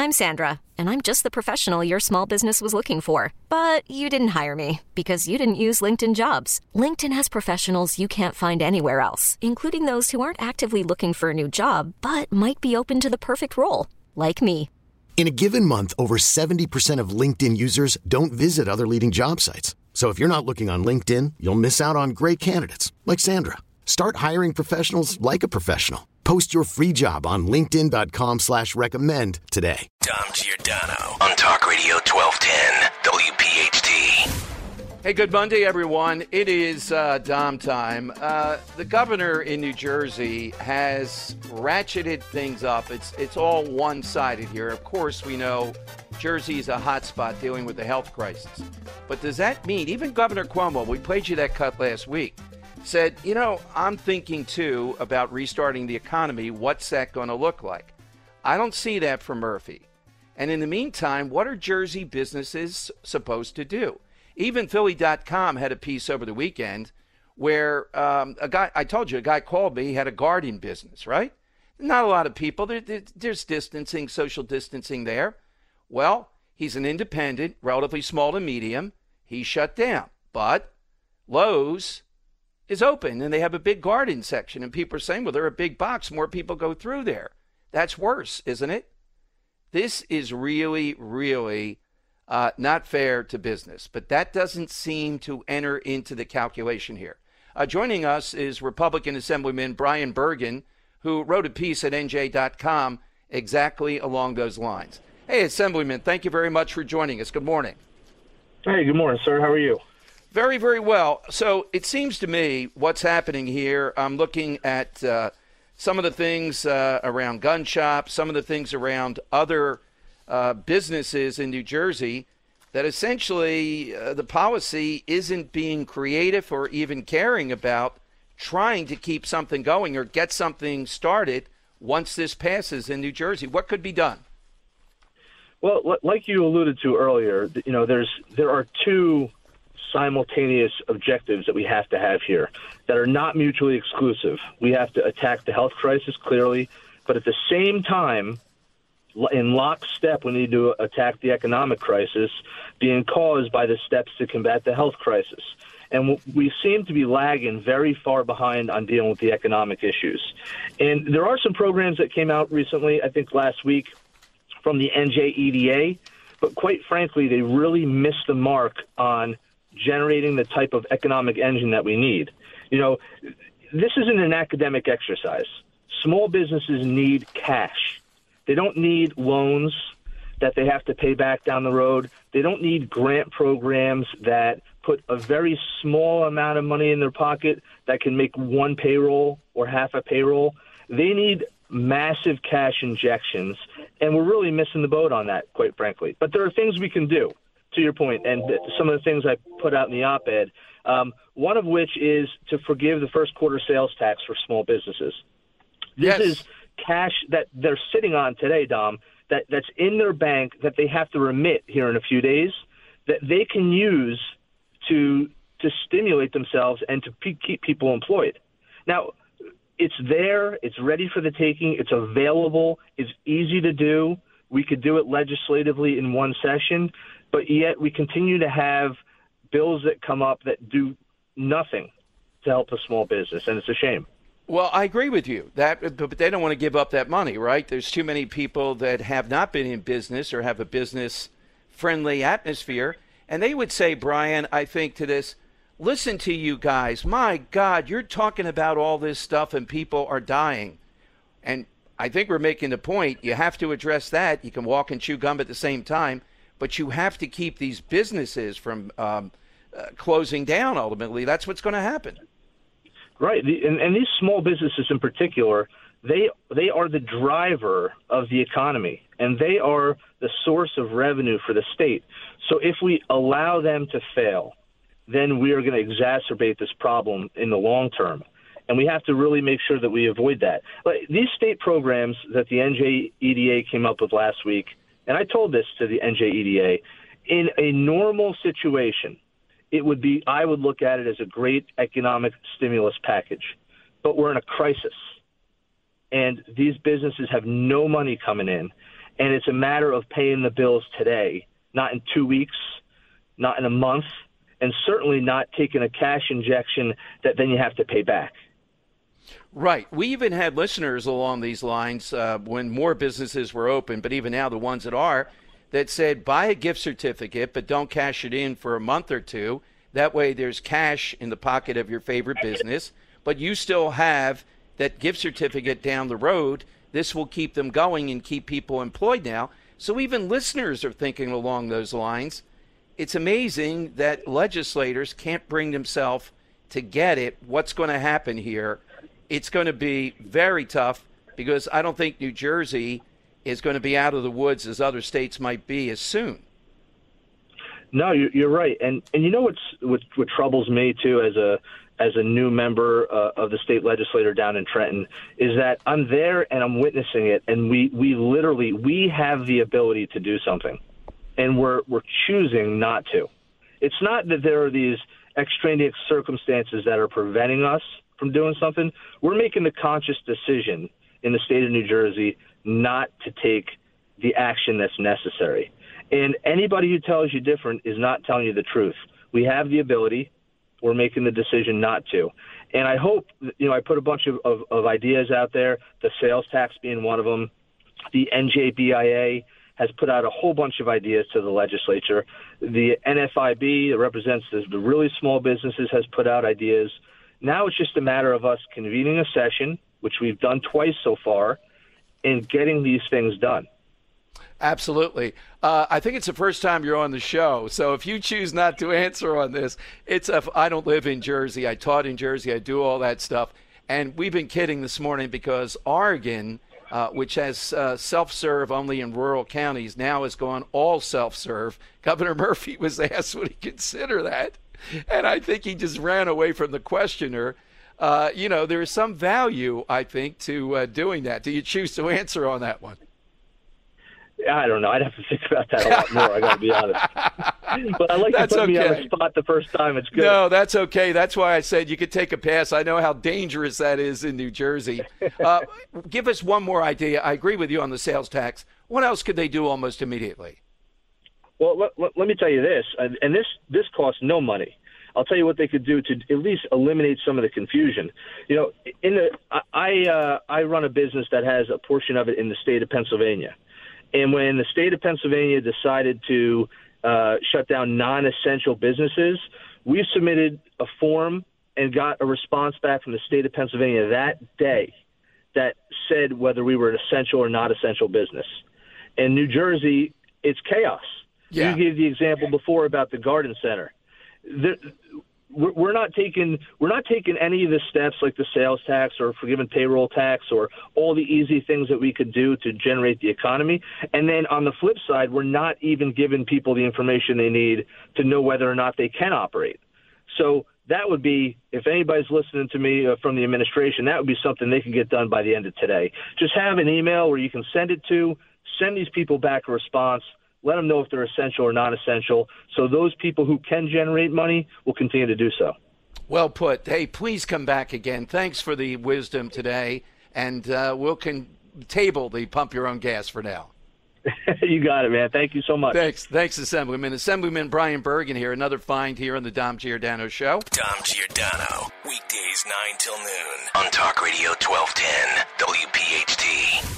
I'm Sandra, and I'm just the professional your small business was looking for. But you didn't hire me because you didn't use LinkedIn Jobs. LinkedIn has professionals you can't find anywhere else, including those who aren't actively looking for a new job, but might be open to the perfect role, like me. In a given month, over 70% of LinkedIn users don't visit other leading job sites. So if you're not looking on LinkedIn, you'll miss out on great candidates like Sandra. Start hiring professionals like a professional. Post your free job on linkedin.com/recommend today. Dom Giordano on Talk Radio 1210 WPHT. Hey, good Monday, everyone. It is Dom time. The governor in New Jersey has ratcheted things up. It's all one-sided here. Of course, we know Jersey is a hot spot dealing with the health crisis. But does that mean, even Governor Cuomo, we played you that cut last week, said, I'm thinking, too, about restarting the economy. What's that going to look like? I don't see that from Murphy. And in the meantime, what are Jersey businesses supposed to do? Even Philly.com had a piece over the weekend where a guy called me, he had a garden business, right? Not a lot of people. There's distancing, social distancing there. Well, he's an independent, relatively small to medium. He shut down. But Lowe's is open, and they have a big garden section, and people are saying, well, they're a big box. More people go through there. That's worse, isn't it? This is really, really not fair to business, but that doesn't seem to enter into the calculation here. Joining us is Republican Assemblyman Brian Bergen, who wrote a piece at NJ.com exactly along those lines. Hey, Assemblyman, thank you very much for joining us. Good morning. Hey, good morning, sir. How are you? Very, very well. So it seems to me what's happening here, I'm looking at some of the things around gun shops, some of the things around other businesses in New Jersey, that essentially the policy isn't being creative or even caring about trying to keep something going or get something started once this passes in New Jersey. What could be done? Well, like you alluded to earlier, there are two simultaneous objectives that we have to have here that are not mutually exclusive. We have to attack the health crisis clearly, but at the same time, in lockstep, we need to attack the economic crisis being caused by the steps to combat the health crisis. And we seem to be lagging very far behind on dealing with the economic issues. And there are some programs that came out recently, I think last week, from the NJEDA, but quite frankly, they really missed the mark on generating the type of economic engine that we need. This isn't an academic exercise. Small businesses need cash. They don't need loans that they have to pay back down the road. They don't need grant programs that put a very small amount of money in their pocket that can make one payroll or half a payroll. They need massive cash injections, and we're really missing the boat on that, quite frankly. But there are things we can do, to your point, and some of the things I put out in the op-ed, one of which is to forgive the first quarter sales tax for small businesses. This is cash that they're sitting on today, Dom, that's in their bank that they have to remit here in a few days, that they can use to stimulate themselves and to keep people employed. Now, it's there. It's ready for the taking. It's available. It's easy to do. We could do it legislatively in one session, but yet we continue to have bills that come up that do nothing to help a small business, and it's a shame. Well, I agree with you, but they don't want to give up that money, right? There's too many people that have not been in business or have a business-friendly atmosphere, and they would say, Brian, I think to this, listen to you guys. My God, you're talking about all this stuff and people are dying. And I think we're making the point. You have to address that. You can walk and chew gum at the same time, but you have to keep these businesses from closing down ultimately. That's what's going to happen. Right. And these small businesses in particular, they are the driver of the economy, and they are the source of revenue for the state. So if we allow them to fail, then we are going to exacerbate this problem in the long term. And we have to really make sure that we avoid that. Like these state programs that the NJEDA came up with last week, and I told this to the NJEDA, in a normal situation, I would look at it as a great economic stimulus package. But we're in a crisis, and these businesses have no money coming in. And it's a matter of paying the bills today, not in 2 weeks, not in a month, and certainly not taking a cash injection that then you have to pay back. Right. We even had listeners along these lines when more businesses were open, but even now the ones that are, that said buy a gift certificate, but don't cash it in for a month or two. That way there's cash in the pocket of your favorite business, but you still have that gift certificate down the road. This will keep them going and keep people employed now. So even listeners are thinking along those lines. It's amazing that legislators can't bring themselves to get it. What's going to happen here? It's going to be very tough because I don't think New Jersey is going to be out of the woods as other states might be as soon. No, you're right. And you know what troubles me, too, as a new member of the state legislature down in Trenton, is that I'm there and I'm witnessing it, and we have the ability to do something, and we're choosing not to. It's not that there are these extraneous circumstances that are preventing us from doing something. We're making the conscious decision in the state of New Jersey not to take the action that's necessary. And anybody who tells you different is not telling you the truth. We have the ability. We're making the decision not to. And I hope, I put a bunch of ideas out there, the sales tax being one of them. The NJBIA has put out a whole bunch of ideas to the legislature. The NFIB, that represents the really small businesses, has put out ideas. Now it's just a matter of us convening a session, which we've done twice so far, and getting these things done. Absolutely. I think it's the first time you're on the show. So if you choose not to answer on this, I don't live in Jersey. I taught in Jersey. I do all that stuff. And we've been kidding this morning because Oregon, which has self-serve only in rural counties, now has gone all self-serve. Governor Murphy was asked would he consider that. And I think he just ran away from the questioner. There is some value, I think, to doing that. Do you choose to answer on that one? I don't know. I'd have to think about that a lot more, I got to be honest. But I like to put me on the spot the first time. It's good. No, that's okay. That's why I said you could take a pass. I know how dangerous that is in New Jersey. Give us one more idea. I agree with you on the sales tax. What else could they do almost immediately? Well, let me tell you this, and this costs no money. I'll tell you what they could do to at least eliminate some of the confusion. I run a business that has a portion of it in the state of Pennsylvania. And when the state of Pennsylvania decided to shut down non-essential businesses, we submitted a form and got a response back from the state of Pennsylvania that day that said whether we were an essential or not essential business. In New Jersey, it's chaos. Yeah. You gave the example before about the garden center. We're not taking any of the steps like the sales tax or forgiven payroll tax or all the easy things that we could do to generate the economy. And then on the flip side, we're not even giving people the information they need to know whether or not they can operate. So that would be, if anybody's listening to me from the administration, that would be something they can get done by the end of today. Just have an email where you can send it to, send these people back a response, let them know if they're essential or non-essential, so those people who can generate money will continue to do so. Well put. Hey, please come back again. Thanks for the wisdom today, and we'll table the pump your own gas for now. You got it, man. Thank you so much. Thanks, Assemblyman. Assemblyman Brian Bergen here, another find here on the Dom Giordano Show. Dom Giordano, weekdays 9 till noon on Talk Radio 1210, WPHT.